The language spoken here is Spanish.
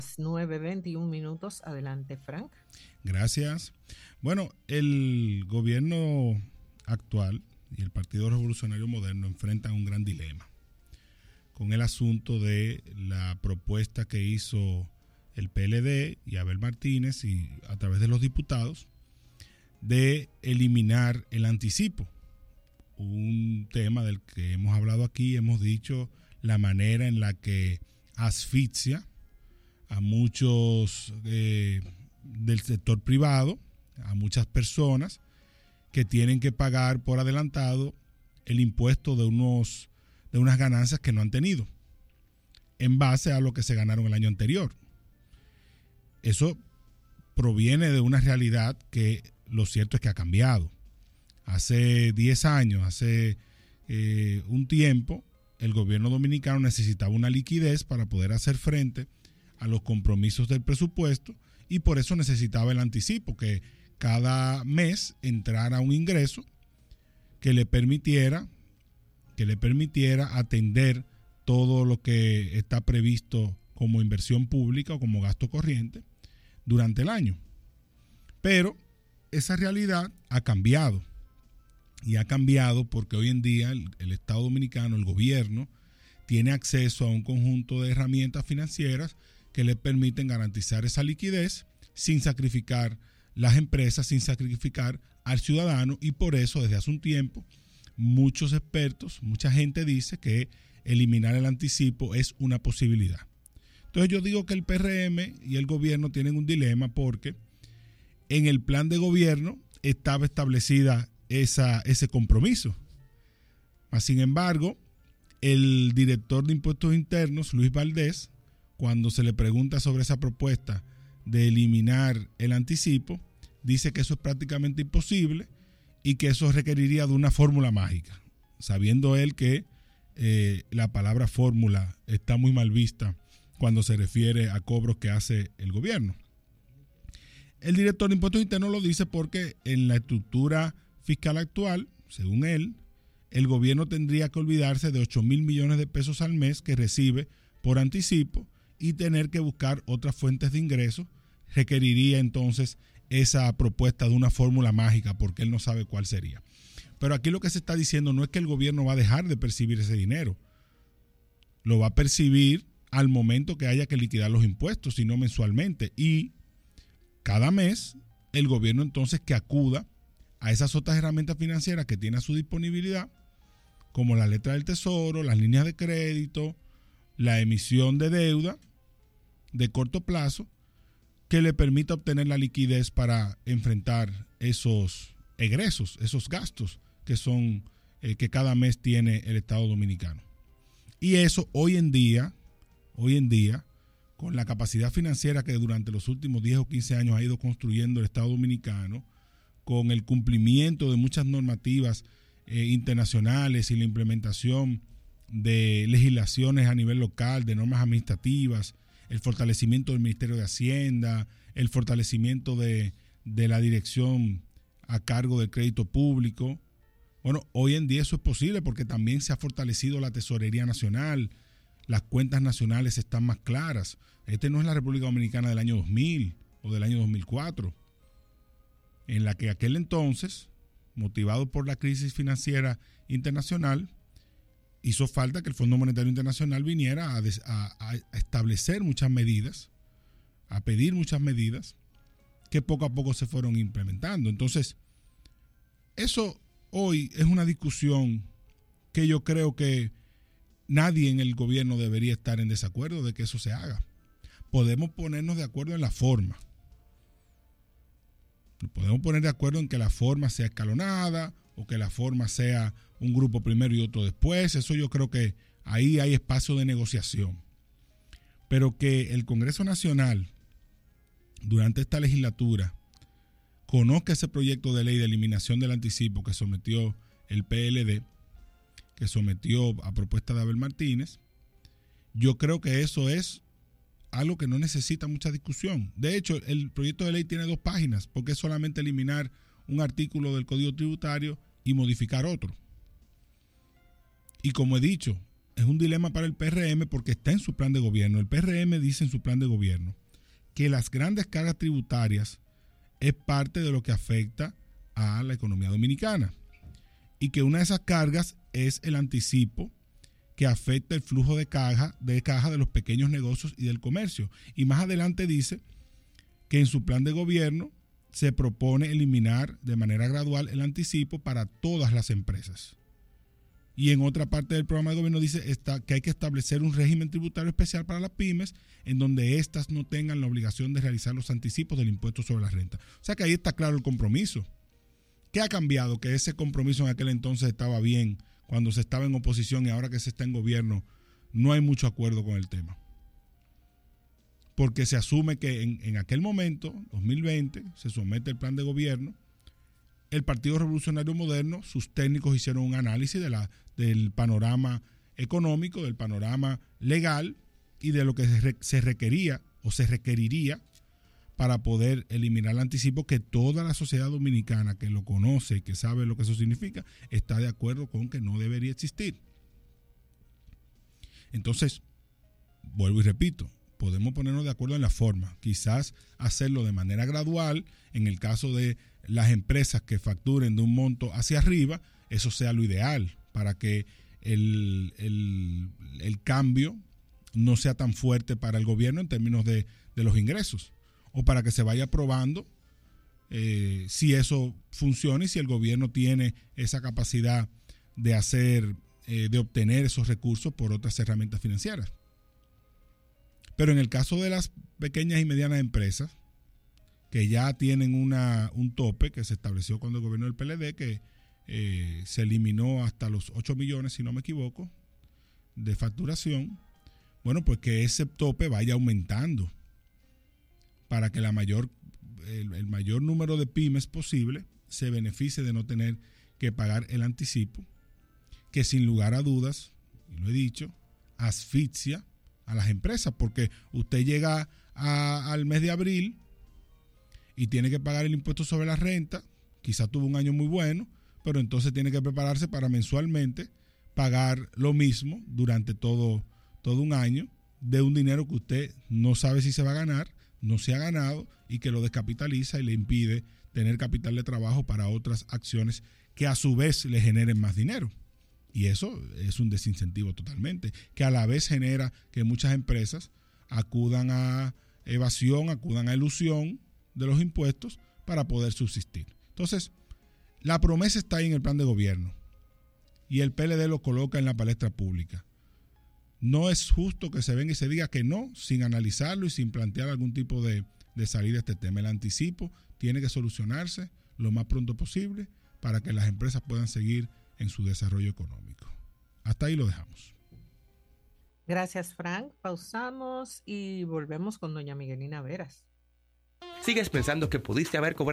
9:21. Adelante, Frank. Gracias. Bueno, el gobierno actual y el Partido Revolucionario Moderno enfrentan un gran dilema con el asunto de la propuesta que hizo el PLD y Abel Martínez y a través de los diputados de eliminar el anticipo. Un tema del que hemos hablado aquí, hemos dicho la manera en la que asfixia a muchos del sector privado, a muchas personas que tienen que pagar por adelantado el impuesto de unas ganancias que no han tenido en base a lo que se ganaron el año anterior. Eso proviene de una realidad que lo cierto es que ha cambiado. Hace 10 años, hace un tiempo, el gobierno dominicano necesitaba una liquidez para poder hacer frente a los compromisos del presupuesto y por eso necesitaba el anticipo, que cada mes entrara un ingreso que le permitiera atender todo lo que está previsto como inversión pública o como gasto corriente durante el año. Pero esa realidad ha cambiado. Y ha cambiado porque hoy en día el Estado Dominicano, el gobierno, tiene acceso a un conjunto de herramientas financieras que le permiten garantizar esa liquidez sin sacrificar las empresas, sin sacrificar al ciudadano, y por eso desde hace un tiempo muchos expertos, mucha gente dice que eliminar el anticipo es una posibilidad. Entonces yo digo que el PRM y el gobierno tienen un dilema porque en el plan de gobierno estaba establecida ese compromiso. Mas, sin embargo, el director de Impuestos Internos, Luis Valdés, cuando se le pregunta sobre esa propuesta de eliminar el anticipo, dice que eso es prácticamente imposible y que eso requeriría de una fórmula mágica, sabiendo él que la palabra fórmula está muy mal vista cuando se refiere a cobros que hace el gobierno. El director de Impuestos Internos lo dice porque en la estructura fiscal actual, según él, el gobierno tendría que olvidarse de 8,000 millones de pesos al mes que recibe por anticipo y tener que buscar otras fuentes de ingresos. Requeriría entonces esa propuesta de una fórmula mágica porque él no sabe cuál sería. Pero aquí lo que se está diciendo no es que el gobierno va a dejar de percibir ese dinero. Lo va a percibir al momento que haya que liquidar los impuestos, sino mensualmente. Y cada mes el gobierno entonces que acuda a esas otras herramientas financieras que tiene a su disponibilidad, como la letra del tesoro, las líneas de crédito, la emisión de deuda de corto plazo, que le permita obtener la liquidez para enfrentar esos egresos, esos gastos que son que cada mes tiene el Estado Dominicano. Y eso hoy en día, con la capacidad financiera que durante los últimos 10 o 15 años ha ido construyendo el Estado Dominicano, con el cumplimiento de muchas normativas internacionales y la implementación de legislaciones a nivel local, de normas administrativas, el fortalecimiento del Ministerio de Hacienda, el fortalecimiento de la dirección a cargo del crédito público. Bueno, hoy en día eso es posible porque también se ha fortalecido la Tesorería Nacional, las cuentas nacionales están más claras. Este no es la República Dominicana del año 2000 o del año 2004. En la que aquel entonces, motivado por la crisis financiera internacional, hizo falta que el Fondo Monetario Internacional viniera a establecer muchas medidas, a pedir muchas medidas que poco a poco se fueron implementando. Entonces, eso hoy es una discusión que yo creo que nadie en el gobierno debería estar en desacuerdo de que eso se haga. Podemos ponernos de acuerdo en la forma. Podemos poner de acuerdo en que la forma sea escalonada o que la forma sea un grupo primero y otro después. Eso yo creo que ahí hay espacio de negociación. Pero que el Congreso Nacional, durante esta legislatura, conozca ese proyecto de ley de eliminación del anticipo que sometió el PLD, que sometió a propuesta de Abel Martínez, yo creo que eso es algo que no necesita mucha discusión. De hecho, el proyecto de ley tiene 2 páginas, porque es solamente eliminar un artículo del Código Tributario y modificar otro. Y como he dicho, es un dilema para el PRM porque está en su plan de gobierno. El PRM dice en su plan de gobierno que las grandes cargas tributarias es parte de lo que afecta a la economía dominicana y que una de esas cargas es el anticipo que afecta el flujo de caja de los pequeños negocios y del comercio. Y más adelante dice que en su plan de gobierno se propone eliminar de manera gradual el anticipo para todas las empresas. Y en otra parte del programa de gobierno dice que hay que establecer un régimen tributario especial para las pymes en donde éstas no tengan la obligación de realizar los anticipos del impuesto sobre la renta. O sea que ahí está claro el compromiso. ¿Qué ha cambiado? Que ese compromiso en aquel entonces estaba bien cuando se estaba en oposición y ahora que se está en gobierno no hay mucho acuerdo con el tema. Porque se asume que en aquel momento, 2020, se somete el plan de gobierno. El Partido Revolucionario Moderno, sus técnicos hicieron un análisis del panorama económico, del panorama legal y de lo que se requería o se requeriría para poder eliminar el anticipo, que toda la sociedad dominicana que lo conoce y que sabe lo que eso significa, está de acuerdo con que no debería existir. Entonces, vuelvo y repito, podemos ponernos de acuerdo en la forma, quizás hacerlo de manera gradual, en el caso de las empresas que facturen de un monto hacia arriba, eso sea lo ideal, para que el cambio no sea tan fuerte para el gobierno en términos de los ingresos, o para que se vaya probando si eso funciona y si el gobierno tiene esa capacidad de obtener esos recursos por otras herramientas financieras. Pero en el caso de las pequeñas y medianas empresas, que ya tienen un tope que se estableció cuando el gobierno del PLD, que se eliminó hasta los 8 millones, si no me equivoco, de facturación, bueno, pues que ese tope vaya aumentando para que el mayor número de pymes posible se beneficie de no tener que pagar el anticipo, que sin lugar a dudas, y lo he dicho, asfixia a las empresas, porque usted llega al mes de abril y tiene que pagar el impuesto sobre la renta, quizá tuvo un año muy bueno, pero entonces tiene que prepararse para mensualmente pagar lo mismo durante todo un año de un dinero que usted no sabe si se va a ganar, no se ha ganado y que lo descapitaliza y le impide tener capital de trabajo para otras acciones que a su vez le generen más dinero. Y eso es un desincentivo totalmente, que a la vez genera que muchas empresas acudan a evasión, acudan a elusión de los impuestos para poder subsistir. Entonces, la promesa está ahí en el plan de gobierno y el PLD lo coloca en la palestra pública. No es justo que se venga y se diga que no, sin analizarlo y sin plantear algún tipo de salida a este tema. El anticipo tiene que solucionarse lo más pronto posible para que las empresas puedan seguir en su desarrollo económico. Hasta ahí lo dejamos. Gracias, Frank. Pausamos y volvemos con doña Miguelina Veras. ¿Sigues pensando que pudiste haber cobrado